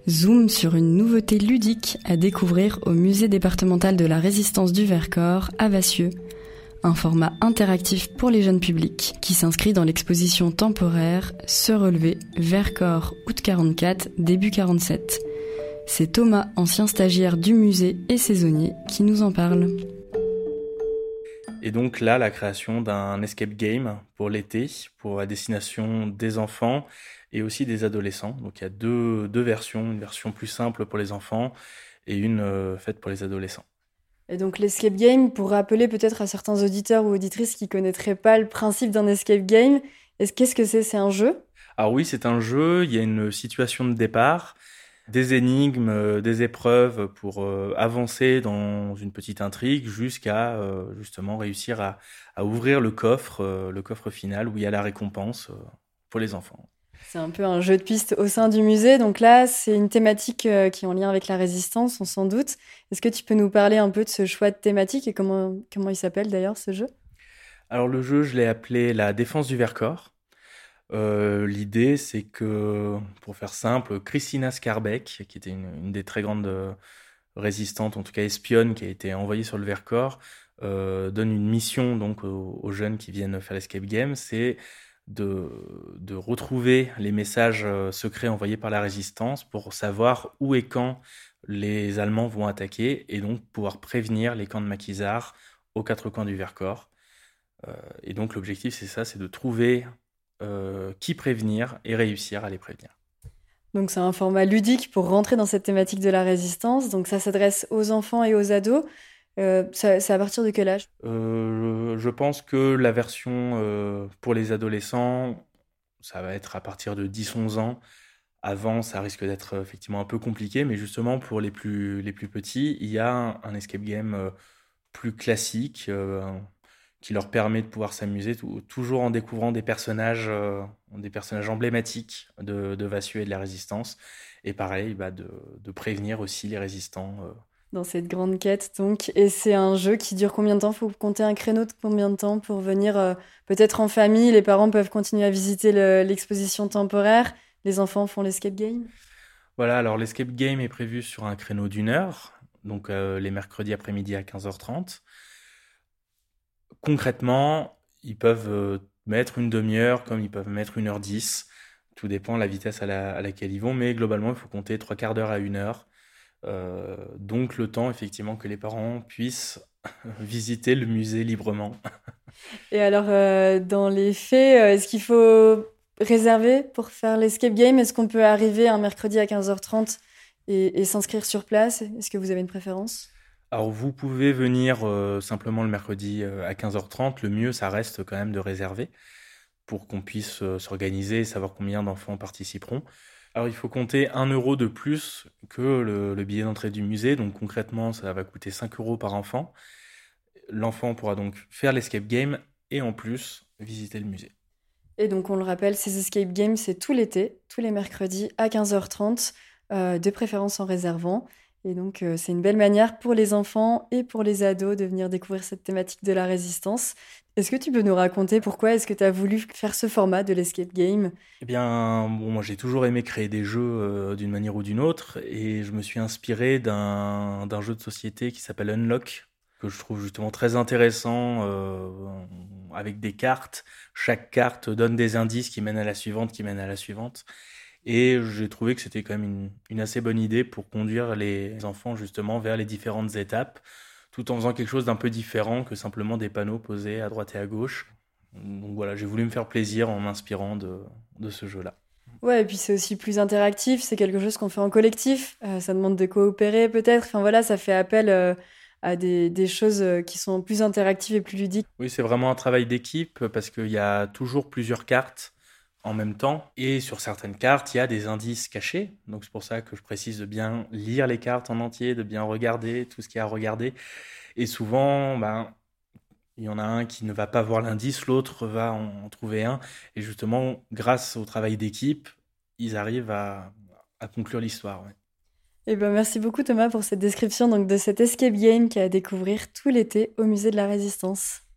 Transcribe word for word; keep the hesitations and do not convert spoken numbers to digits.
Zoom sur une nouveauté ludique à découvrir au musée départemental de la Résistance du Vercors à Vassieux. Un format interactif pour les jeunes publics qui s'inscrit dans l'exposition temporaire Se relever, Vercors, août quarante-quatre, début quarante-sept. C'est Thomas, ancien stagiaire du musée et saisonnier, qui nous en parle. Et donc là, la création d'un escape game pour l'été, pour la destination des enfants et aussi des adolescents. Donc il y a deux, deux versions, une version plus simple pour les enfants et une euh, faite pour les adolescents. Et donc l'escape game, pour rappeler peut-être à certains auditeurs ou auditrices qui connaîtraient pas le principe d'un escape game, est-ce, qu'est-ce que c'est? C'est un jeu? Alors oui, c'est un jeu, il y a une situation de départ, des énigmes, euh, des épreuves pour euh, avancer dans une petite intrigue jusqu'à euh, justement réussir à, à ouvrir le coffre, euh, le coffre final où il y a la récompense euh, pour les enfants. C'est un peu un jeu de piste au sein du musée. Donc là, c'est une thématique euh, qui est en lien avec la résistance, on s'en doute. Est-ce que tu peux nous parler un peu de ce choix de thématique et comment, comment il s'appelle d'ailleurs ce jeu? Alors le jeu, je l'ai appelé la défense du Vercors. Euh, l'idée, c'est que, pour faire simple, Christina Skarbek, qui était une, une des très grandes euh, résistantes, en tout cas espionnes, qui a été envoyée sur le Vercors, euh, donne une mission donc aux, aux jeunes qui viennent faire l'escape game, c'est de, de retrouver les messages euh, secrets envoyés par la résistance pour savoir où et quand les Allemands vont attaquer et donc pouvoir prévenir les camps de maquisards aux quatre coins du Vercors. Euh, et donc l'objectif, c'est ça, c'est de trouver euh, qui prévenir et réussir à les prévenir. Donc c'est un format ludique pour rentrer dans cette thématique de la résistance. Donc ça s'adresse aux enfants et aux ados. Euh, ça- c'est à partir de quel âge? Euh, je pense que la version euh, pour les adolescents, ça va être à partir de dix onze ans. Avant, ça risque d'être euh, effectivement un peu compliqué, mais justement pour les plus, les plus petits, il y a un, un escape game euh, plus classique euh, qui leur permet de pouvoir s'amuser, tou- toujours en découvrant des personnages, euh, des personnages emblématiques de, de Vassieux et de la Résistance. Et pareil, bah, de, de prévenir aussi les résistants. euh. Dans cette grande quête, donc. Et c'est un jeu qui dure combien de temps? Faut compter un créneau de combien de temps pour venir, euh, peut-être en famille, les parents peuvent continuer à visiter le- l'exposition temporaire, les enfants font l'escape game. Voilà, alors l'escape game est prévu sur un créneau d'une heure, donc euh, les mercredis après-midi à quinze heures trente. Concrètement, ils peuvent euh, mettre une demi-heure comme ils peuvent mettre une heure dix. Tout dépend de la vitesse à, la- à laquelle ils vont, mais globalement, il faut compter trois quarts d'heure à une heure. Euh, donc le temps, effectivement, que les parents puissent visiter le musée librement. Et alors, euh, dans les faits, euh, est-ce qu'il faut réserver pour faire l'escape game? Est-ce qu'on peut arriver un mercredi à quinze heures trente et, et s'inscrire sur place? Est-ce que vous avez une préférence? Alors vous pouvez venir euh, simplement le mercredi euh, à quinze heures trente. Le mieux, ça reste quand même de réserver pour qu'on puisse euh, s'organiser et savoir combien d'enfants participeront. Alors il faut compter un euro de plus que le, le billet d'entrée du musée. Donc concrètement, ça va coûter cinq euros par enfant. L'enfant pourra donc faire l'escape game et en plus visiter le musée. Et donc, on le rappelle, ces escape games, c'est tout l'été, tous les mercredis à quinze heures trente, euh, de préférence en réservant. Et donc, euh, c'est une belle manière pour les enfants et pour les ados de venir découvrir cette thématique de la résistance. Est-ce que tu peux nous raconter pourquoi est-ce que tu as voulu faire ce format de l'escape game? Eh bien, bon, moi j'ai toujours aimé créer des jeux euh, d'une manière ou d'une autre et je me suis inspiré d'un d'un jeu de société qui s'appelle Unlock, que je trouve justement très intéressant euh, avec des cartes. Chaque carte donne des indices qui mènent à la suivante, qui mènent à la suivante. Et j'ai trouvé que c'était quand même une, une assez bonne idée pour conduire les enfants justement vers les différentes étapes, tout en faisant quelque chose d'un peu différent que simplement des panneaux posés à droite et à gauche. Donc voilà, j'ai voulu me faire plaisir en m'inspirant de, de ce jeu-là. Ouais, et puis c'est aussi plus interactif, c'est quelque chose qu'on fait en collectif, euh, ça demande de coopérer peut-être, enfin voilà, ça fait appel euh, à des, des choses euh, qui sont plus interactives et plus ludiques. Oui, c'est vraiment un travail d'équipe parce qu'il y a toujours plusieurs cartes en même temps. Et sur certaines cartes, il y a des indices cachés. Donc c'est pour ça que je précise de bien lire les cartes en entier, de bien regarder tout ce qu'il y a à regarder. Et souvent, ben, il y en a un qui ne va pas voir l'indice, l'autre va en, en trouver un. Et justement, grâce au travail d'équipe, ils arrivent à, à conclure l'histoire. Ouais. Et ben merci beaucoup Thomas pour cette description donc, de cet escape game qui est à découvrir tout l'été au musée de la Résistance.